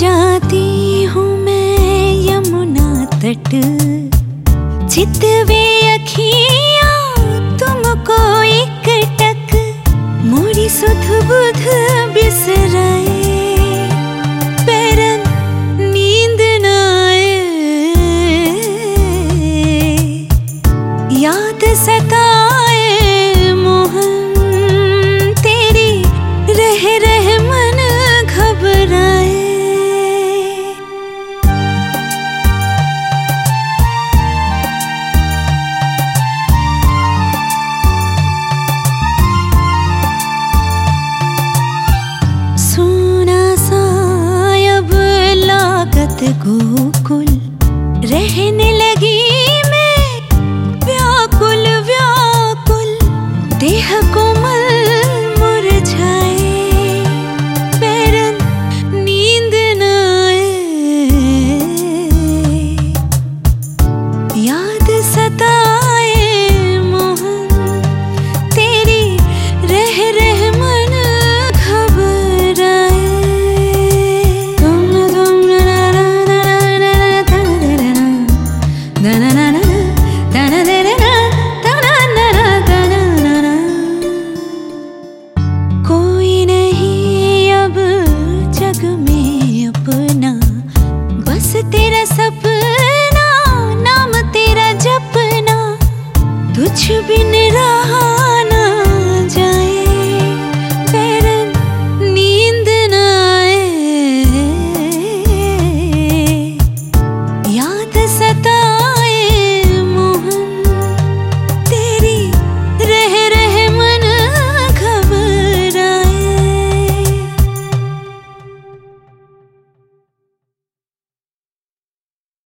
जाती हूँ मैं यमुना तट, चितवे अखियाँ तुमको एक टक, मोरी सुध बुध बिसराए, पैरन नींद न आए, याद सताए मोहन तेरी, रह रह मन घबराए। गोकुल रहने लगी मैं व्याकुल व्याकुल, देह कोमल मुरझाए, पैरन नींद न आए, याद सताए मोहन तेरी, रह रह मन घबराए। कोई नहीं अब जग में अपना, बस तेरा सपना, नाम तेरा जपना, तुझ बिन